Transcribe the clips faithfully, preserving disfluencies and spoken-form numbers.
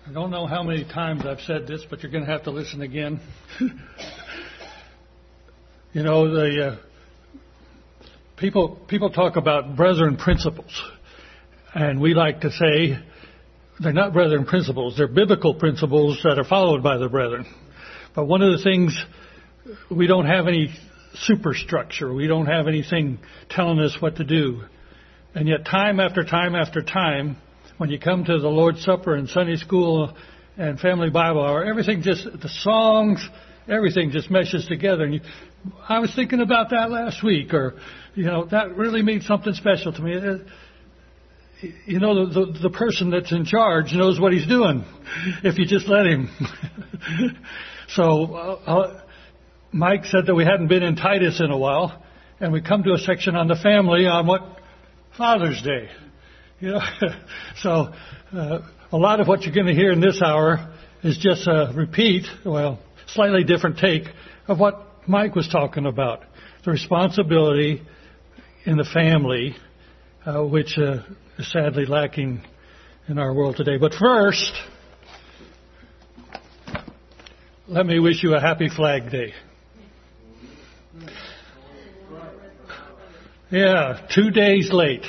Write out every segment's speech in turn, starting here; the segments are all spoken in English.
I don't know how many times I've said this, but you're going to have to listen again. You know, the uh, people people talk about brethren principles, and we like to say they're not brethren principles. They're biblical principles that are followed by the brethren. But one of the things, we don't have any superstructure. We don't have anything telling us what to do. And yet time after time after time, when you come to the Lord's Supper and Sunday school and family Bible hour, everything just, the songs, everything just meshes together. And you, I was thinking about that last week, or, you know, that really means something special to me. You know, the, the, the person that's in charge knows what he's doing if you just let him. So uh, Mike said that we hadn't been in Titus in a while, and we come to a section on the family on what? Father's Day. You know, so uh, a lot of what you're going to hear in this hour is just a repeat, well, slightly different take of what Mike was talking about, the responsibility in the family, uh, which uh, is sadly lacking in our world today. But first, let me wish you a happy Flag Day. Yeah, two days late.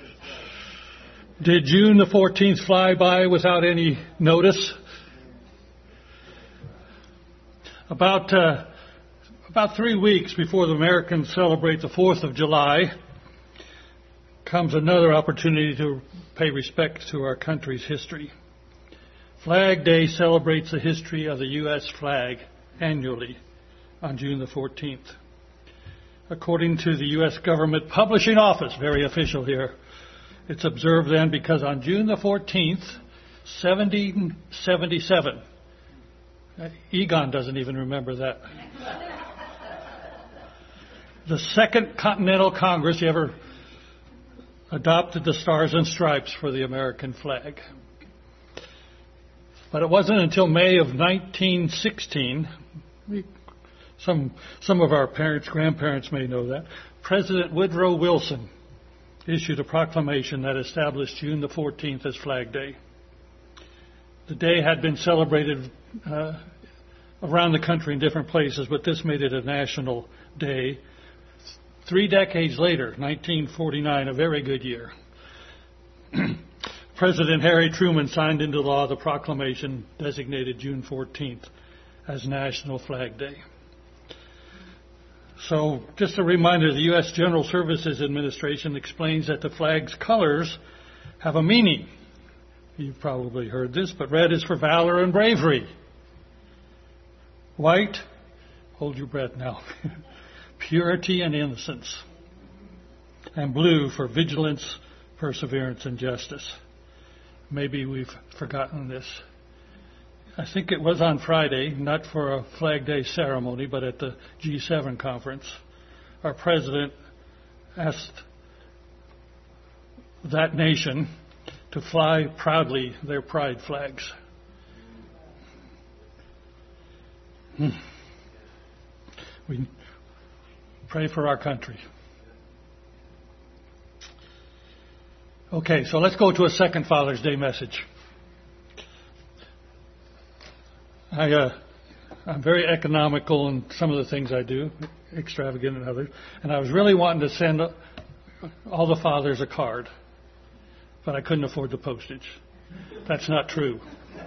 Did June the fourteenth fly by without any notice? About uh, about three weeks before the Americans celebrate the fourth of July comes another opportunity to pay respect to our country's history. Flag Day celebrates the history of the U S flag annually on June the fourteenth. According to the U S government publishing office, very official here, it's observed then because on June the fourteenth, seventeen seventy-seven, Egon doesn't even remember that. The Second Continental Congress ever adopted the Stars and Stripes for the American flag. But it wasn't until May of nineteen sixteen, some, some of our parents, grandparents may know that, President Woodrow Wilson issued a proclamation that established June the fourteenth as Flag Day. The day had been celebrated uh, around the country in different places, but this made it a national day. Three decades later, nineteen forty-nine, a very good year, President Harry Truman signed into law the proclamation designated June fourteenth as National Flag Day. So, just a reminder, the U S General Services Administration explains that the flag's colors have a meaning. You've probably heard this, but red is for valor and bravery. White, hold your breath now, purity and innocence. And blue for vigilance, perseverance, and justice. Maybe we've forgotten this. I think it was on Friday, not for a Flag Day ceremony, but at the G seven conference, our president asked that nation to fly proudly their pride flags. Hmm. We pray for our country. Okay, so let's go to a second Father's Day message. I, uh, I'm very economical in some of the things I do, extravagant in others, and I was really wanting to send all the fathers a card, but I couldn't afford the postage. That's not true.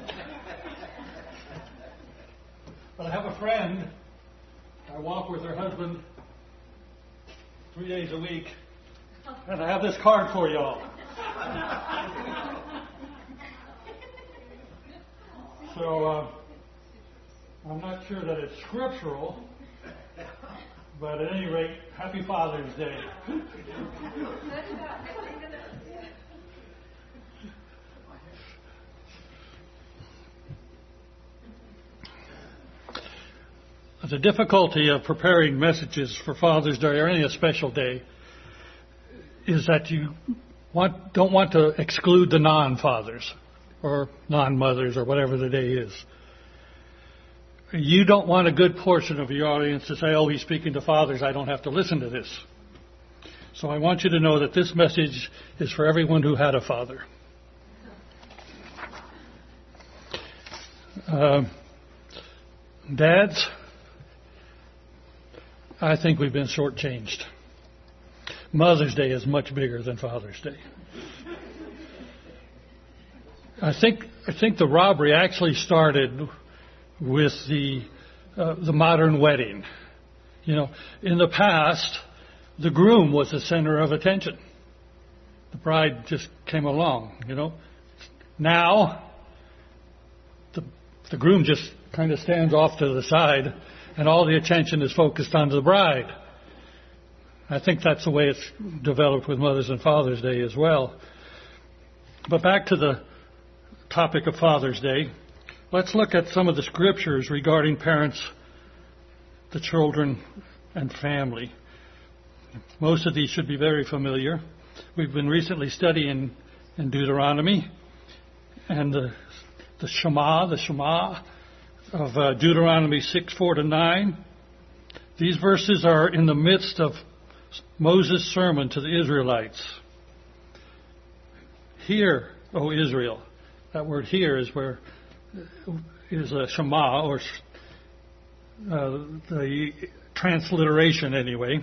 But I have a friend, I walk with her husband three days a week, and I have this card for y'all. So, uh, I'm not sure that it's scriptural, but at any rate, happy Father's Day. The difficulty of preparing messages for Father's Day or any special day is that you want, don't want to exclude the non-fathers or non-mothers or whatever the day is. You don't want a good portion of your audience to say, oh, he's speaking to fathers, I don't have to listen to this. So I want you to know that this message is for everyone who had a father. Uh, dads, I think we've been shortchanged. Mother's Day is much bigger than Father's Day. I think I think the robbery actually started with the uh, the modern wedding. You know, in the past, the groom was the center of attention. The bride just came along. You know, now the the groom just kind of stands off to the side, and all the attention is focused on the bride. I think that's the way it's developed with Mother's and Father's Day as well. But back to the topic of Father's Day, let's look at some of the scriptures regarding parents, the children, and family. Most of these should be very familiar. We've been recently studying in Deuteronomy, and the, the Shema, the Shema of uh, Deuteronomy six, four to nine. These verses are in the midst of Moses' sermon to the Israelites. Hear, O Israel. That word "hear" is where is a Shema, or uh, the transliteration anyway.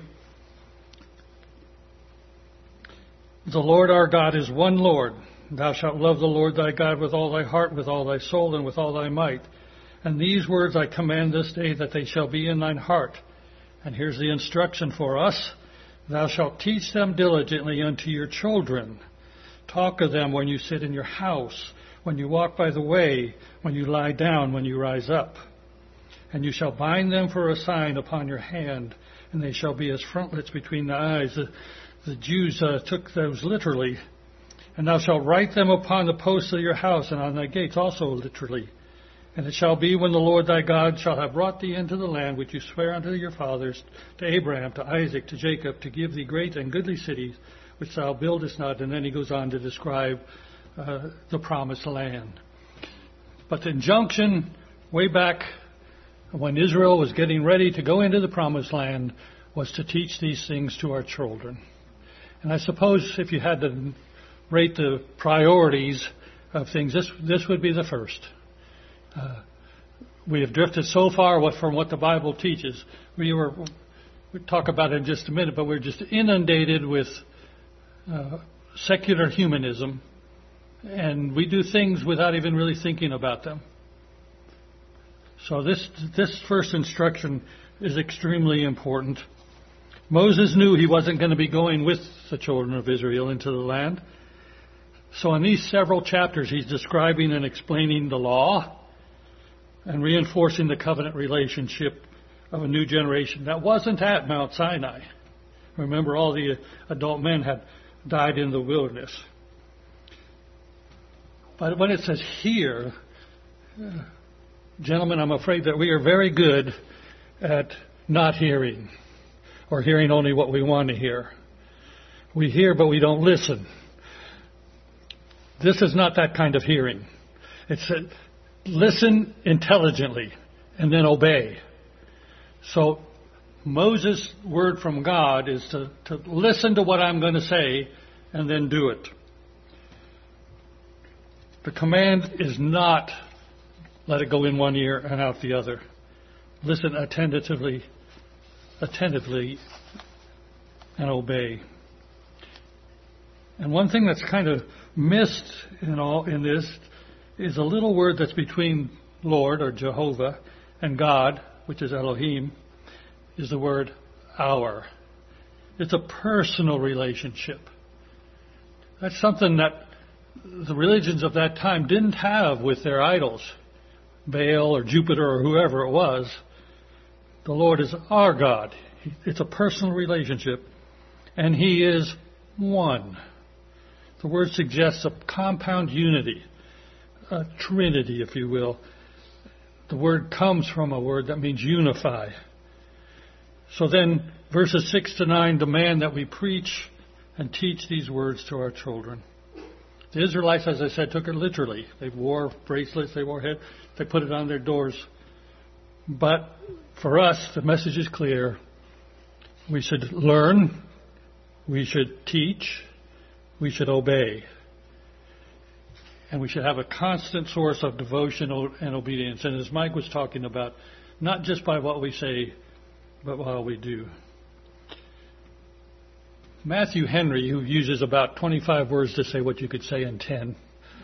The Lord our God is one Lord. Thou shalt love the Lord thy God with all thy heart, with all thy soul, and with all thy might. And these words I command this day, that they shall be in thine heart. And here's the instruction for us. Thou shalt teach them diligently unto your children. Talk of them when you sit in your house, when you walk by the way, when you lie down, when you rise up. And you shall bind them for a sign upon your hand, and they shall be as frontlets between the eyes. The, the Jews uh, took those literally. And thou shalt write them upon the posts of your house, and on thy gates also literally. And it shall be, when the Lord thy God shall have brought thee into the land which you swear unto your fathers, to Abraham, to Isaac, to Jacob, to give thee great and goodly cities, which thou buildest not. And then he goes on to describe uh, the promised land. But the injunction way back when Israel was getting ready to go into the promised land was to teach these things to our children. And I suppose if you had to rate the priorities of things, this this would be the first. Uh, we have drifted so far from what the Bible teaches. We were, we'll talk about it in just a minute, but we're just inundated with uh, secular humanism, and we do things without even really thinking about them. So this this first instruction is extremely important. Moses knew he wasn't going to be going with the children of Israel into the land. So in these several chapters, he's describing and explaining the law and reinforcing the covenant relationship of a new generation that wasn't at Mount Sinai. Remember, all the adult men had died in the wilderness. But when it says here, uh, gentlemen, I'm afraid that we are very good at not hearing, or hearing only what we want to hear. We hear, but we don't listen. This is not that kind of hearing. It's a, listen intelligently and then obey. So Moses' word from God is to, to listen to what I'm going to say and then do it. The command is not let it go in one ear and out the other. Listen attentively, attentively, and obey. And one thing that's kind of missed in all in this is a little word that's between Lord, or Jehovah, and God, which is Elohim, is the word our. It's a personal relationship. That's something that the religions of that time didn't have with their idols, Baal or Jupiter or whoever it was. The Lord is our God. It's a personal relationship, and He is one. The word suggests a compound unity, a trinity, if you will. The word comes from a word that means unify. So then, verses six to nine demand that we preach and teach these words to our children. The Israelites, as I said, took it literally. They wore bracelets, they wore head, they put it on their doors. But for us, the message is clear. We should learn, we should teach, we should obey. And we should have a constant source of devotion and obedience. And as Mike was talking about, not just by what we say, but what we do. Matthew Henry, who uses about twenty-five words to say what you could say in ten,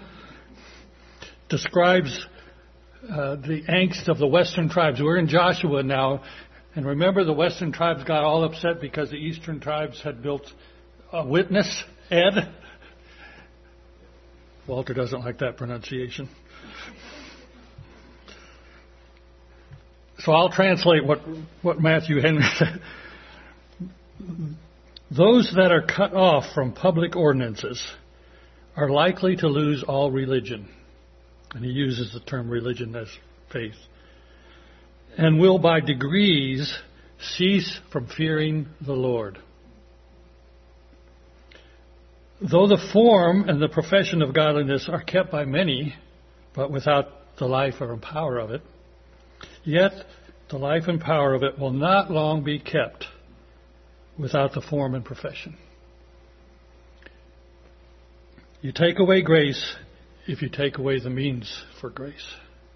describes uh, the angst of the Western tribes. We're in Joshua now, and remember the Western tribes got all upset because the Eastern tribes had built a witness, Ed. Walter doesn't like that pronunciation. So I'll translate what, what Matthew Henry said. Those that are cut off from public ordinances are likely to lose all religion. And he uses the term religion as faith. And will by degrees cease from fearing the Lord. Though the form and the profession of godliness are kept by many, but without the life or power of it, yet the life and power of it will not long be kept without the form and profession. You take away grace if you take away the means for grace.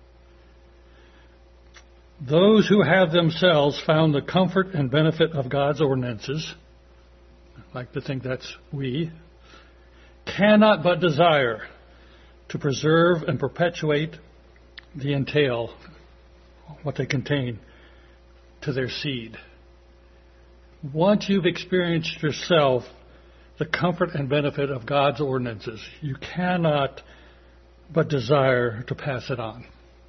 Those who have themselves found the comfort and benefit of God's ordinances, I like to think that's we, cannot but desire to preserve and perpetuate the entail, what they contain, to their seed. Once you've experienced yourself the comfort and benefit of God's ordinances, you cannot but desire to pass it on.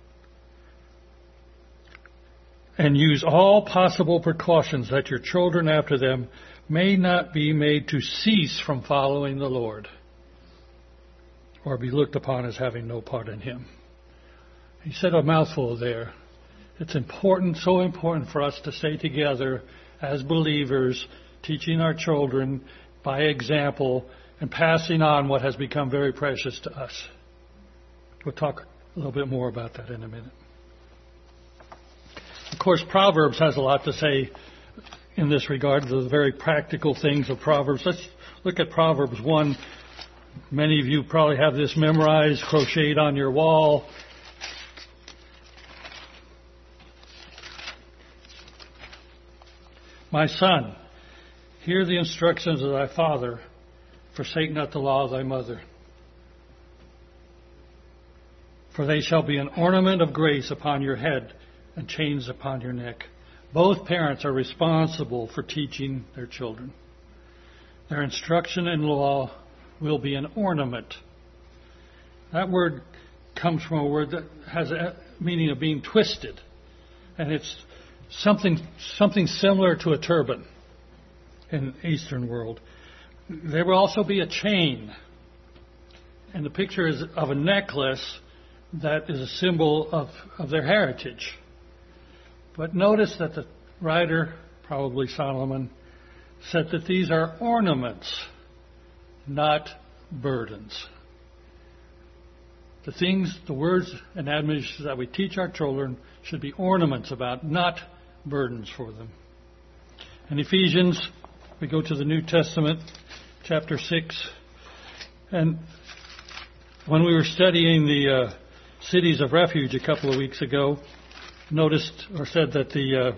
And use all possible precautions that your children after them may not be made to cease from following the Lord or be looked upon as having no part in Him. He said a mouthful there. It's important, so important for us to stay together as believers, teaching our children by example and passing on what has become very precious to us. We'll talk a little bit more about that in a minute. Of course, Proverbs has a lot to say in this regard, the very practical things of Proverbs. Let's look at Proverbs one. Many of you probably have this memorized, crocheted on your wall. My son, hear the instructions of thy father, forsake not the law of thy mother. For they shall be an ornament of grace upon your head and chains upon your neck. Both parents are responsible for teaching their children. Their instruction and law will be an ornament. That word comes from a word that has a meaning of being twisted. And it's something something similar to a turban in the Eastern world. There will also be a chain. And the picture is of a necklace that is a symbol of, of their heritage. But notice that the writer, probably Solomon, said that these are ornaments, not burdens. The things, the words and admonitions that we teach our children should be ornaments about, not burdens for them. In Ephesians, we go to the New Testament, chapter six. And when we were studying the uh, cities of refuge a couple of weeks ago, noticed or said that the uh,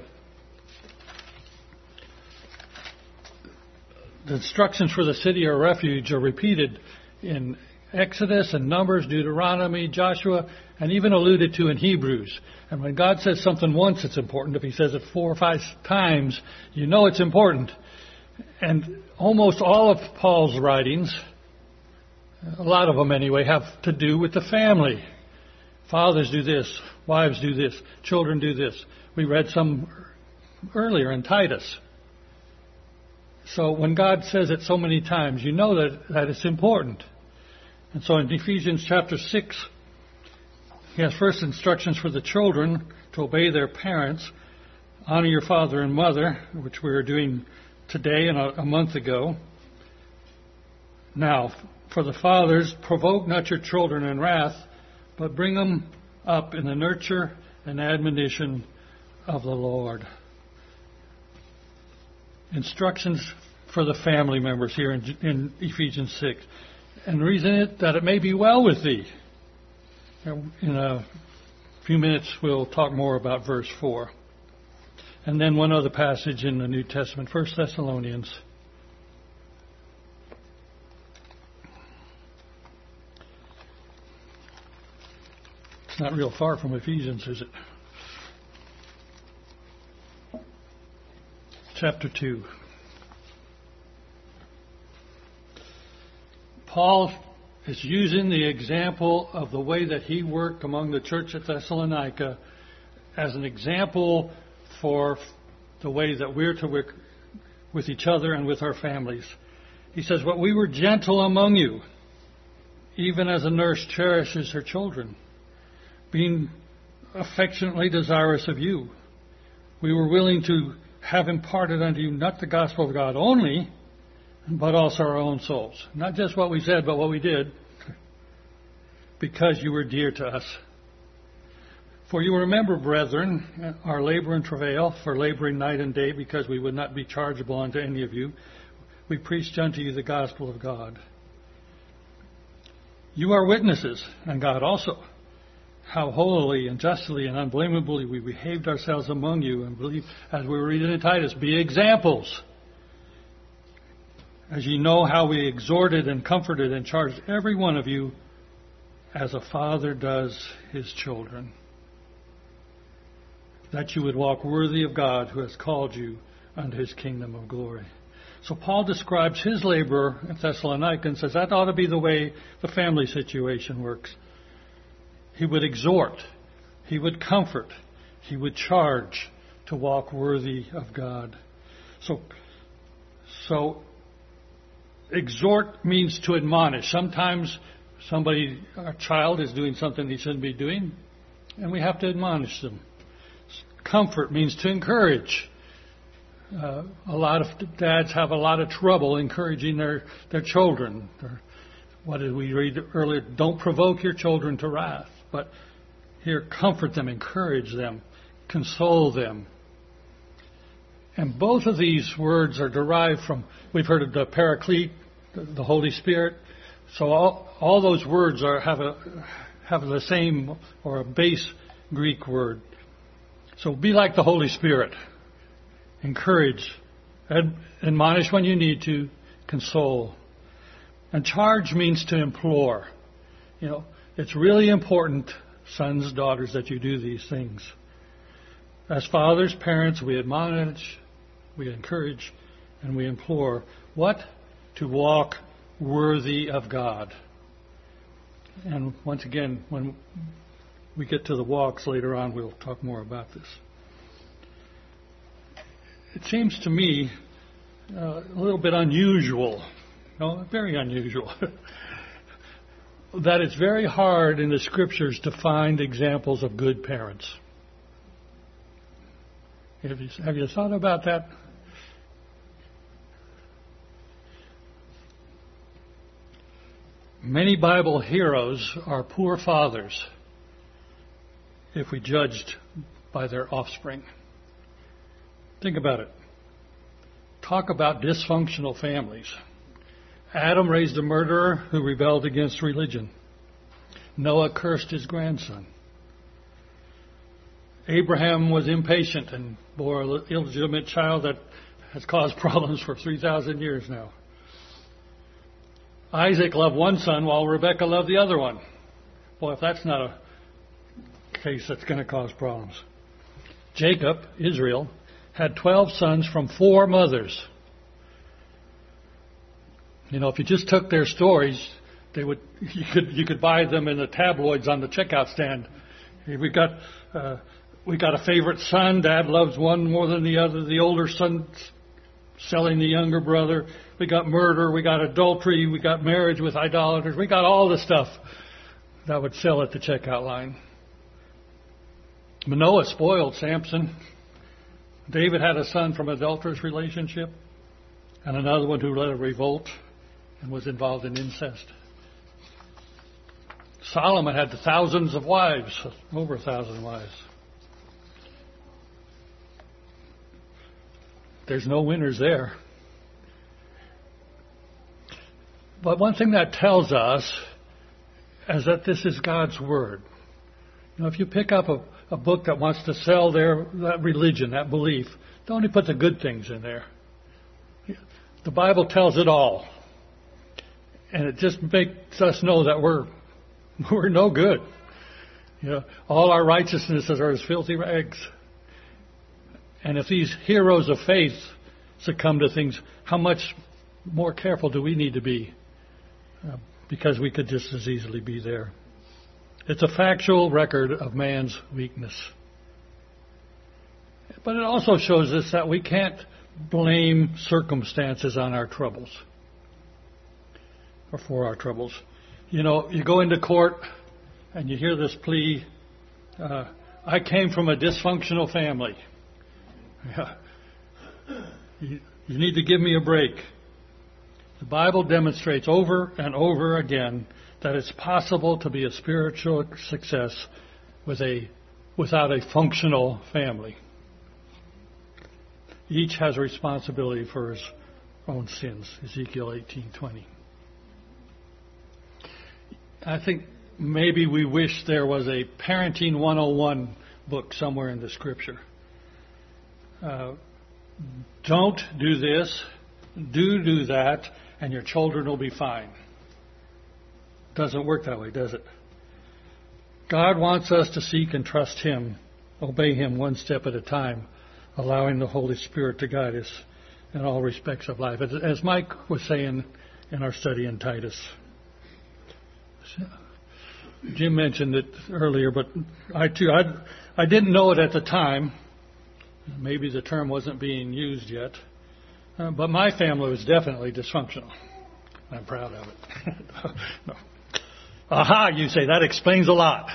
the instructions for the city of refuge are repeated in Exodus and Numbers, Deuteronomy, Joshua, and even alluded to in Hebrews. And when God says something once, it's important. If He says it four or five times, you know it's important. And almost all of Paul's writings, a lot of them anyway, have to do with the family. Fathers do this, wives do this, children do this. We read some earlier in Titus. So when God says it so many times, you know that, that it's important. And so in Ephesians chapter six, he has first instructions for the children to obey their parents. Honor your father and mother, which we were doing today and a, a month ago. Now, for the fathers, provoke not your children in wrath, but bring them up in the nurture and admonition of the Lord. Instructions for the family members here in, in Ephesians six. and reason it that it may be well with thee. In a few minutes, we'll talk more about verse four. And then one other passage in the New Testament, First Thessalonians. It's not real far from Ephesians, is it? Chapter two. Paul is using the example of the way that he worked among the church at Thessalonica as an example for the way that we're to work with each other and with our families. He says, "But we were gentle among you, even as a nurse cherishes her children, being affectionately desirous of you. We were willing to have imparted unto you not the gospel of God only, but also our own souls." Not just what we said, but what we did, because you were dear to us. "For you remember, brethren, our labor and travail, for laboring night and day, because we would not be chargeable unto any of you. We preached unto you the gospel of God. You are witnesses, and God also, how holily and justly and unblameably we behaved ourselves among you, and believe, as we were reading in Titus, be examples. As ye know how we exhorted and comforted and charged every one of you as a father does his children, that you would walk worthy of God who has called you unto his kingdom of glory." So Paul describes his labor at Thessalonica and says that ought to be the way the family situation works. He would exhort, he would comfort, he would charge to walk worthy of God. So, so exhort means to admonish. Sometimes somebody, a child, is doing something he shouldn't be doing, and we have to admonish them. Comfort means to encourage. Uh, a lot of dads have a lot of trouble encouraging their, their children. What did we read earlier? Don't provoke your children to wrath. But here, comfort them, encourage them, console them. And both of these words are derived from, we've heard of the Paraclete, the Holy Spirit. So all, all those words are have a have the same or a base Greek word. So be like the Holy Spirit. Encourage, ad, admonish when you need to, console. And charge means to implore. You know, it's really important, sons, daughters, that you do these things. As fathers, parents, we admonish, we encourage, and we implore. What? To walk worthy of God. And once again, when we get to the walks later on, we'll talk more about this. It seems to me uh, a little bit unusual, no, very unusual, that it's very hard in the Scriptures to find examples of good parents. Have you, have you thought about that? Many Bible heroes are poor fathers if we judged by their offspring. Think about it. Talk about dysfunctional families. Adam raised a murderer who rebelled against religion. Noah cursed his grandson. Abraham was impatient and bore an illegitimate child that has caused problems for three thousand years now. Isaac loved one son while Rebekah loved the other one. Boy, if that's not a case that's going to cause problems. Jacob, Israel, had twelve sons from four mothers. You know, if you just took their stories, they would you could you could buy them in the tabloids on the checkout stand. We got uh, we got a favorite son. Dad loves one more than the other. The older son selling the younger brother. We got murder. We got adultery. We got marriage with idolaters. We got all the stuff that would sell at the checkout line. Manoah spoiled Samson. David had a son from an adulterous relationship and another one who led a revolt and was involved in incest. Solomon had thousands of wives, over a thousand wives. There's no winners there. But one thing that tells us is that this is God's Word. You know, if you pick up a, a book that wants to sell their that religion, that belief, they only put the good things in there. The Bible tells it all. And it just makes us know that we're we're no good. You know, all our righteousnesses are as filthy rags. And if these heroes of faith succumb to things, how much more careful do we need to be? Uh, because we could just as easily be there. It's a factual record of man's weakness. But it also shows us that we can't blame circumstances on our troubles. Or for our troubles. You know, you go into court and you hear this plea, uh, I came from a dysfunctional family. Yeah. You, you need to give me a break. The Bible demonstrates over and over again that it's possible to be a spiritual success with a without a functional family. Each has a responsibility for his own sins. Ezekiel eighteen twenty. I think maybe we wish there was a parenting one oh one book somewhere in the Scripture. Uh, don't do this, do do that, and your children will be fine. Doesn't work that way, does it? God wants us to seek and trust Him, obey Him one step at a time, allowing the Holy Spirit to guide us in all respects of life. As Mike was saying in our study in Titus. Jim mentioned it earlier, but I too, I, I didn't know it at the time. Maybe the term wasn't being used yet. Uh, but my family was definitely dysfunctional. I'm proud of it. No. Aha, you say, that explains a lot.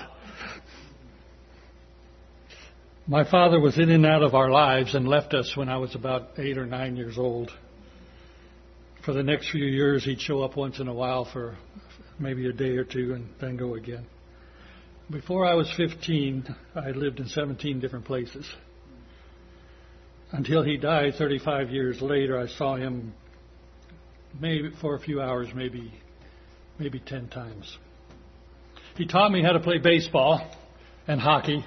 My father was in and out of our lives and left us when I was about eight or nine years old. For the next few years, he'd show up once in a while for maybe a day or two and then go again. Before I was fifteen, I lived in seventeen different places. Until he died thirty-five years later, I saw him maybe for a few hours, maybe maybe ten times. He taught me how to play baseball and hockey.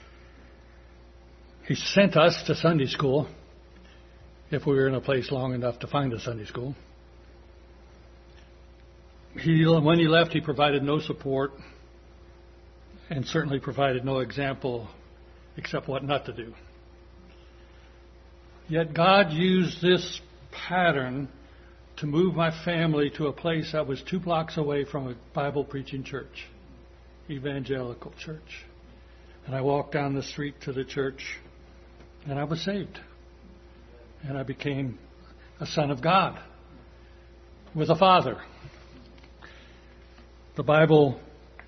He sent us to Sunday school if we were in a place long enough to find a Sunday school. He, when he left, he provided no support and certainly provided no example except what not to do. Yet God used this pattern to move my family to a place that was two blocks away from a Bible-preaching church, evangelical church. And I walked down the street to the church, and I was saved. And I became a son of God with a father. The Bible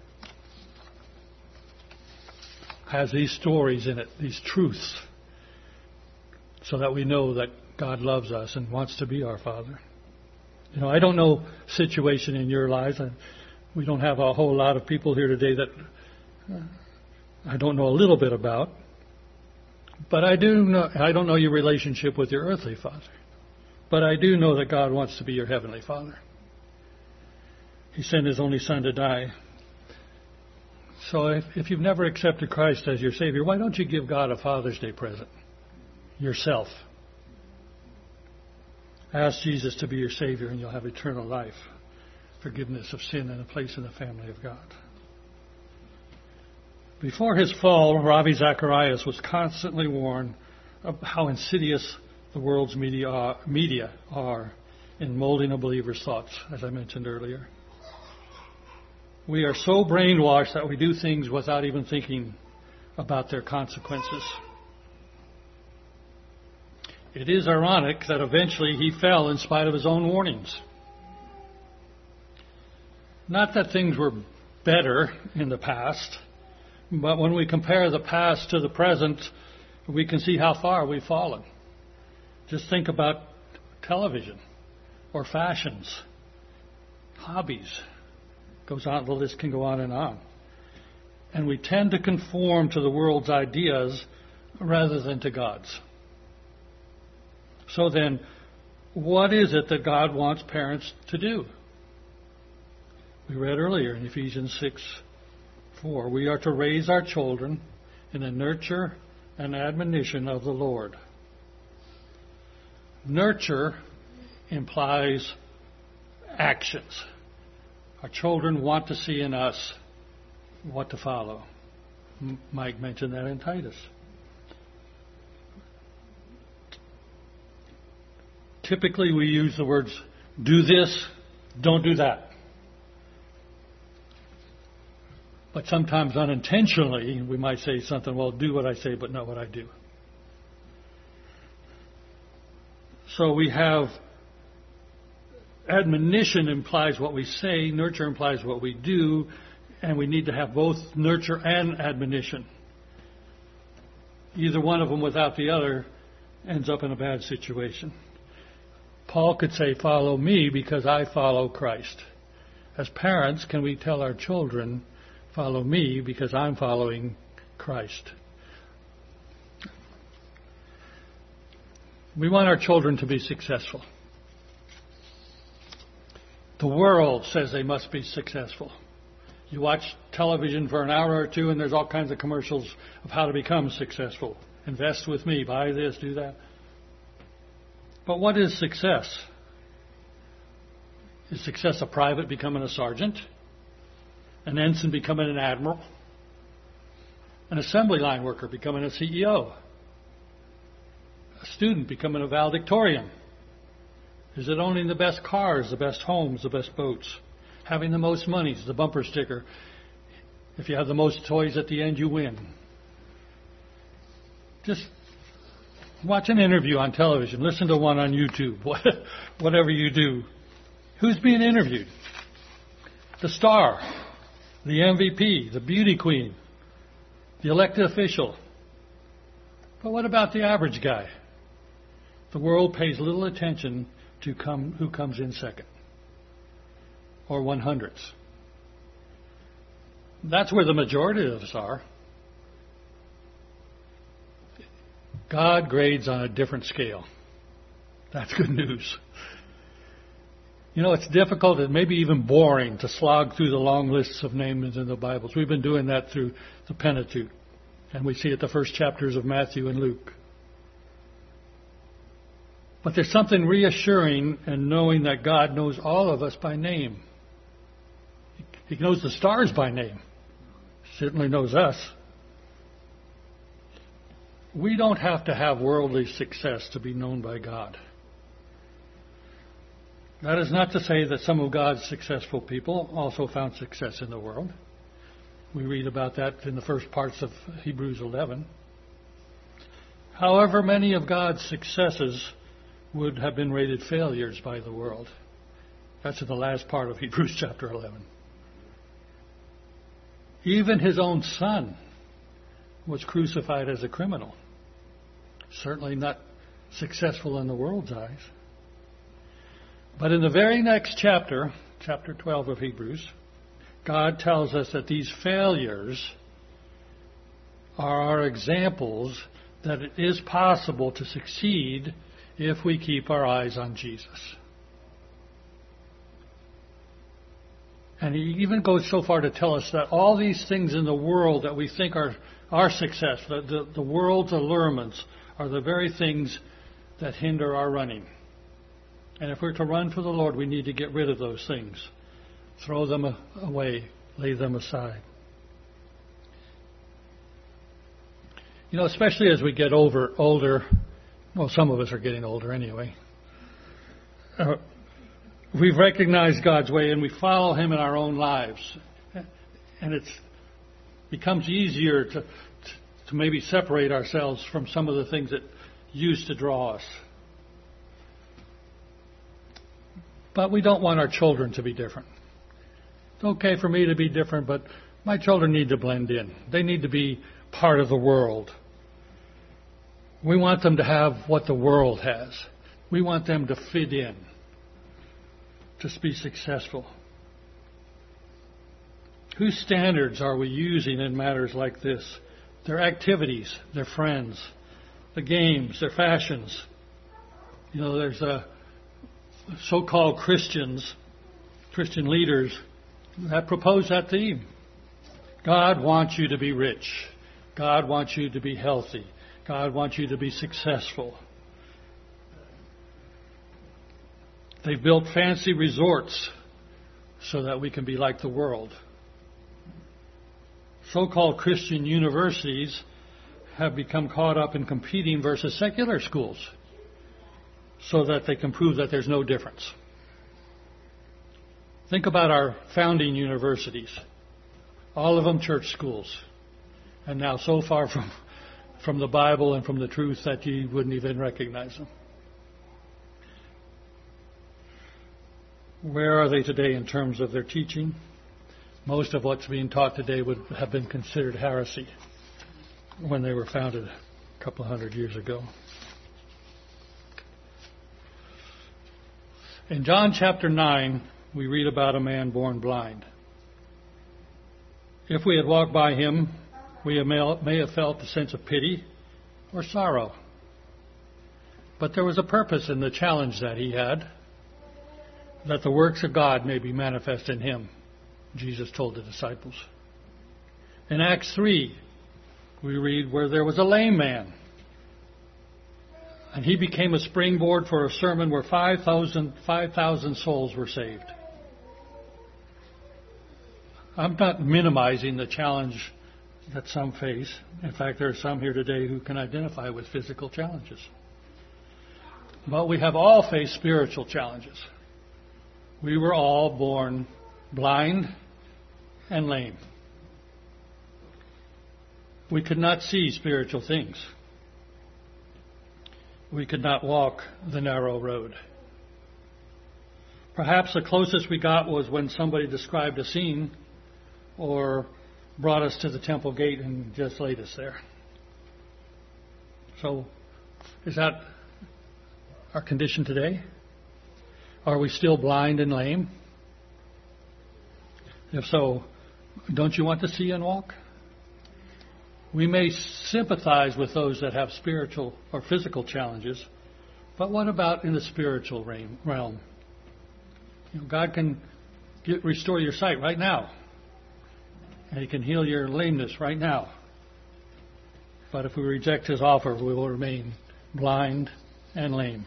has these stories in it, these truths, so that we know that God loves us and wants to be our Father. You know, I don't know situation in your lives. and We don't have a whole lot of people here today that uh, I don't know a little bit about. But I do know, I don't know your relationship with your earthly father. But I do know that God wants to be your heavenly Father. He sent His only Son to die. So if, if you've never accepted Christ as your Savior, why don't you give God a Father's Day present? Yourself. Ask Jesus to be your Savior and you'll have eternal life, forgiveness of sin, and a place in the family of God. Before his fall, Ravi Zacharias was constantly warned of how insidious the world's media are, media are in molding a believer's thoughts, as I mentioned earlier. We are so brainwashed that we do things without even thinking about their consequences. It is ironic that eventually he fell in spite of his own warnings. Not that things were better in the past, but when we compare the past to the present, we can see how far we've fallen. Just think about television or fashions, hobbies. Goes on, the list can go on and on. And we tend to conform to the world's ideas rather than to God's. So then, what is it that God wants parents to do? We read earlier in Ephesians six four, we are to raise our children in the nurture and admonition of the Lord. Nurture implies actions. Our children want to see in us what to follow. Mike mentioned that in Titus. Typically we use the words, do this, don't do that. But sometimes unintentionally we might say something, well, do what I say but not what I do. So we have admonition implies what we say, nurture implies what we do, and we need to have both nurture and admonition. Either one of them without the other ends up in a bad situation. Paul could say, follow me because I follow Christ. As parents, can we tell our children, follow me because I'm following Christ? We want our children to be successful. The world says they must be successful. You watch television for an hour or two and there's all kinds of commercials of how to become successful. Invest with me, buy this, do that. But what is success? Is success a private becoming a sergeant? An ensign becoming an admiral? An assembly line worker becoming a C E O? A student becoming a valedictorian? Is it owning the best cars, the best homes, the best boats? Having the most money, the bumper sticker? If you have the most toys at the end, you win. Just watch an interview on television. Listen to one on YouTube. Whatever you do. Who's being interviewed? The star, the M V P, the beauty queen, the elected official. But what about the average guy? The world pays little attention to come, who comes in second or one hundredths. That's where the majority of us are. God grades on a different scale. That's good news. You know, it's difficult and maybe even boring to slog through the long lists of names in the Bibles. We've been doing that through the Pentateuch. And we see it the first chapters of Matthew and Luke. But there's something reassuring in knowing that God knows all of us by name. He knows the stars by name. He certainly knows us. We don't have to have worldly success to be known by God. That is not to say that some of God's successful people also found success in the world. We read about that in the first parts of Hebrews eleven. However, many of God's successes would have been rated failures by the world. That's in the last part of Hebrews chapter eleven. Even his own son was crucified as a criminal. Certainly not successful in the world's eyes. But in the very next chapter, chapter twelve of Hebrews, God tells us that these failures are our examples that it is possible to succeed if we keep our eyes on Jesus. And he even goes so far to tell us that all these things in the world that we think are our success, the, the, the world's allurements, are the very things that hinder our running. And if we're to run for the Lord, we need to get rid of those things. Throw them away. Lay them aside. You know, especially as we get over, older, well, some of us are getting older anyway. Uh, we've recognized God's way and we follow Him in our own lives. And it becomes easier to, to maybe separate ourselves from some of the things that used to draw us. But we don't want our children to be different. It's okay for me to be different, but my children need to blend in. They need to be part of the world. We want them to have what the world has. We want them to fit in, to be successful. Whose standards are we using in matters like this? Their activities, their friends, the games, their fashions. You know, there's a so-called Christians, Christian leaders, that propose that theme. God wants you to be rich. God wants you to be healthy. God wants you to be successful. They've built fancy resorts so that we can be like the world. So-called Christian universities have become caught up in competing versus secular schools so that they can prove that there's no difference. Think about our founding universities. All of them church schools. And now so far from, from the Bible and from the truth that you wouldn't even recognize them. Where are they today in terms of their teaching? Most of what's being taught today would have been considered heresy when they were founded a couple of hundred years ago. In John chapter nine, we read about a man born blind. If we had walked by him, we may have felt a sense of pity or sorrow. But there was a purpose in the challenge that he had, that the works of God may be manifest in him, Jesus told the disciples. In Acts three, we read where there was a lame man, and he became a springboard for a sermon where five thousand five thousand souls were saved. I'm not minimizing the challenge that some face. In fact, there are some here today who can identify with physical challenges. But we have all faced spiritual challenges. We were all born blind and lame. We could not see spiritual things. We could not walk the narrow road. Perhaps the closest we got was when somebody described a scene or brought us to the temple gate and just laid us there. So, is that our condition today? Are we still blind and lame? If so, don't you want to see and walk? We may sympathize with those that have spiritual or physical challenges, but what about in the spiritual realm? You know, God can get, restore your sight right now, and He can heal your lameness right now. But if we reject His offer, we will remain blind and lame.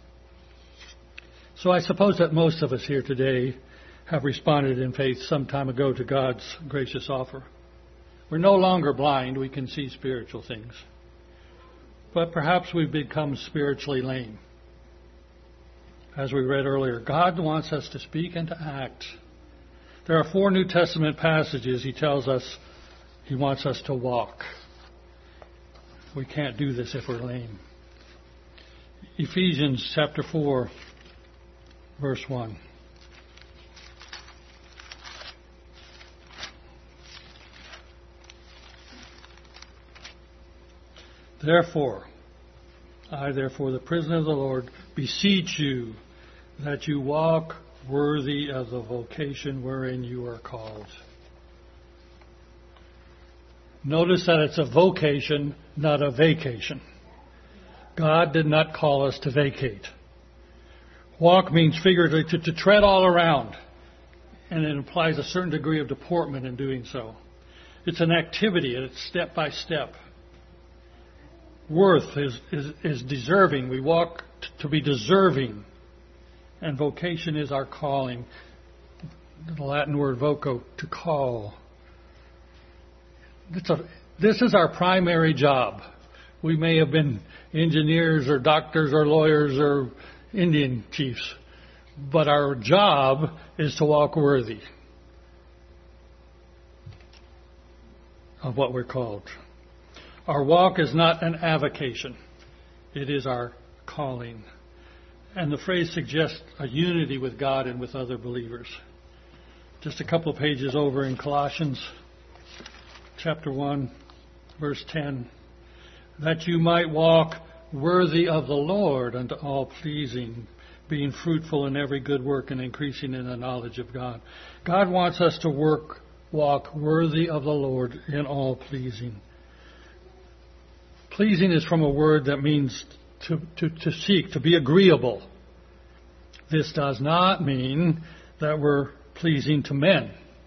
So I suppose that most of us here today have responded in faith some time ago to God's gracious offer. We're no longer blind, we can see spiritual things. But perhaps we've become spiritually lame. As we read earlier, God wants us to speak and to act. There are four New Testament passages He tells us He wants us to walk. We can't do this if we're lame. Ephesians chapter four, verse one. Therefore, I, therefore, the prisoner of the Lord, beseech you that you walk worthy of the vocation wherein you are called. Notice that it's a vocation, not a vacation. God did not call us to vacate. Walk means figuratively to, to tread all around, and it implies a certain degree of deportment in doing so. It's an activity, and it's step by step. Worth is, is, is deserving. We walk t- to be deserving. And vocation is our calling. The Latin word voco, to call. It's a, this is our primary job. We may have been engineers or doctors or lawyers or Indian chiefs, but our job is to walk worthy of what we're called. Our walk is not an avocation. It is our calling. And the phrase suggests a unity with God and with other believers. Just a couple of pages over in Colossians chapter one, verse ten. That you might walk worthy of the Lord unto all pleasing, being fruitful in every good work and increasing in the knowledge of God. God wants us to work, walk worthy of the Lord in all pleasing. Pleasing is from a word that means to, to, to seek, to be agreeable. This does not mean that we're pleasing to men.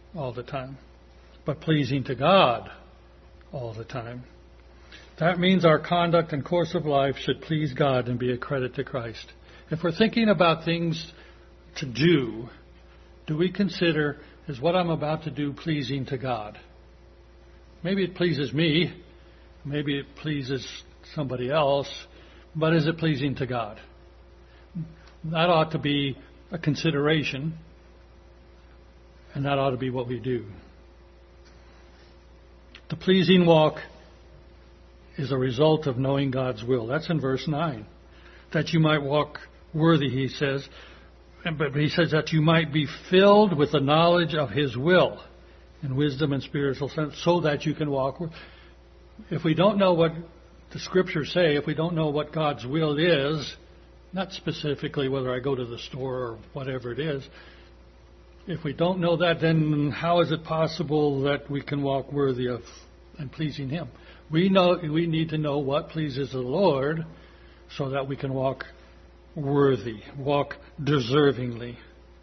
all the time, but pleasing to God all the time. That means our conduct and course of life should please God and be a credit to Christ. If we're thinking about things to do, do we consider, is what I'm about to do pleasing to God? Maybe it pleases me, maybe it pleases somebody else, but is it pleasing to God? That ought to be a consideration, and that ought to be what we do. The pleasing walk is a result of knowing God's will. That's in verse nine. That you might walk worthy, he says. But he says that you might be filled with the knowledge of his will in wisdom and spiritual sense, so that you can walk. If we don't know what the Scriptures say, if we don't know what God's will is, not specifically whether I go to the store or whatever it is, if we don't know that, then how is it possible that we can walk worthy of and pleasing him? We know we need to know what pleases the Lord so that we can walk worthy, walk deservingly.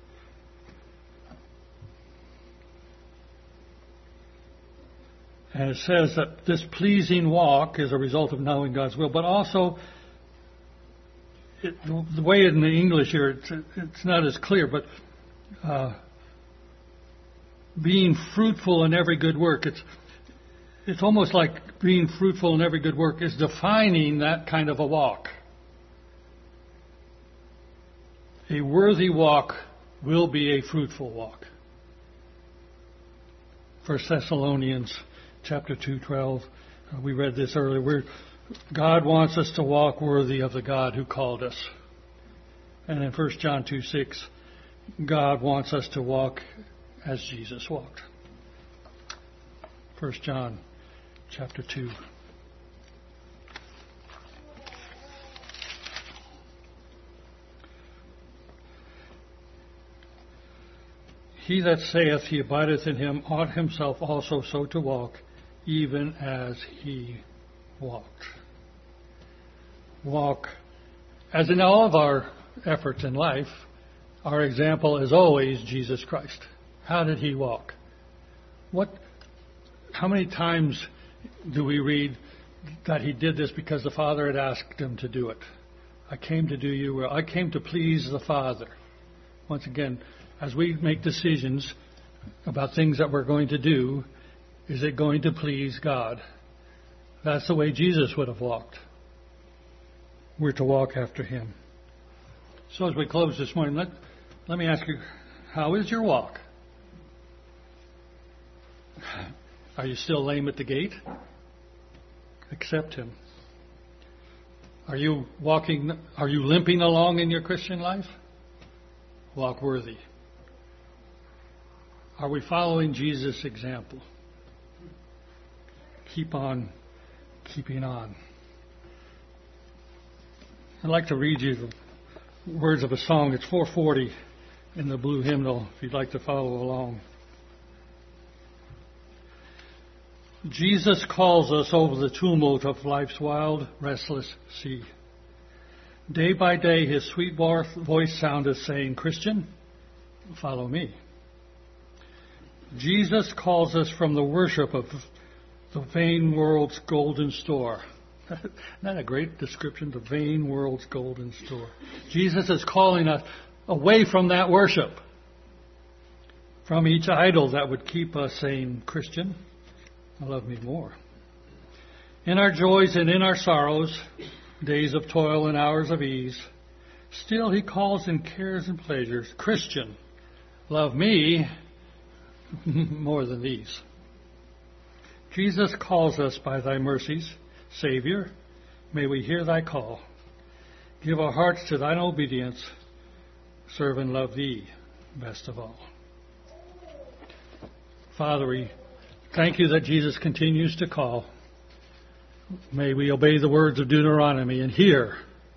And it says that this pleasing walk is a result of knowing God's will, but also it, the way in the English here, it's, it's not as clear, but uh, being fruitful in every good work. It's it's almost like being fruitful in every good work is defining that kind of a walk. A worthy walk will be a fruitful walk. First Thessalonians chapter two, twelve. Uh, we read this earlier. We're, God wants us to walk worthy of the God who called us. And in First John two, six, God wants us to walk as Jesus walked. First John chapter two. He that saith he abideth in him ought himself also so to walk, even as he walked. Walk, as in all of our efforts in life, our example is always Jesus Christ. How did he walk? What? How many times do we read that he did this because the Father had asked him to do it? I came to do you well. I came to please the Father. Once again, as we make decisions about things that we're going to do, is it going to please God? That's the way Jesus would have walked. We're to walk after him. So as we close this morning, let, let me ask you, how is your walk? Are you still lame at the gate? Accept him. Are you walking, are you limping along in your Christian life? Walk worthy. Are we following Jesus' example? Keep on keeping on. I'd like to read you the words of a song. It's four forty in the blue hymnal, if you'd like to follow along. Jesus calls us over the tumult of life's wild, restless sea. Day by day his sweet voice soundeth, saying, Christian, follow me. Jesus calls us from the worship of the vain world's golden store. Isn't that a great description? The vain world's golden store. Jesus is calling us away from that worship, from each idol that would keep us saying, Christian, love me more. In our joys and in our sorrows, days of toil and hours of ease, still he calls in cares and pleasures, Christian, love me more than these. Jesus calls us by thy mercies, Savior, may we hear thy call. Give our hearts to thine obedience, serve and love thee best of all. Father, we thank you that Jesus continues to call. May we obey the words of Deuteronomy and hear.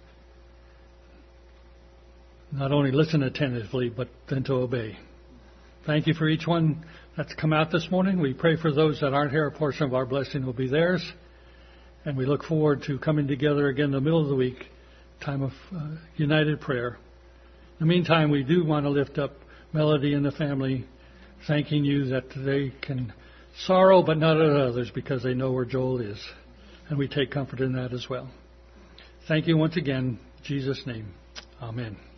Not only listen attentively, but then to obey. Thank you for each one that's come out this morning. We pray for those that aren't here. A portion of our blessing will be theirs. And we look forward to coming together again in the middle of the week, time of uh, united prayer. In the meantime, we do want to lift up Melody and the family, thanking you that they can sorrow but not at others because they know where Joel is. And we take comfort in that as well. Thank you once again. In Jesus' name. Amen.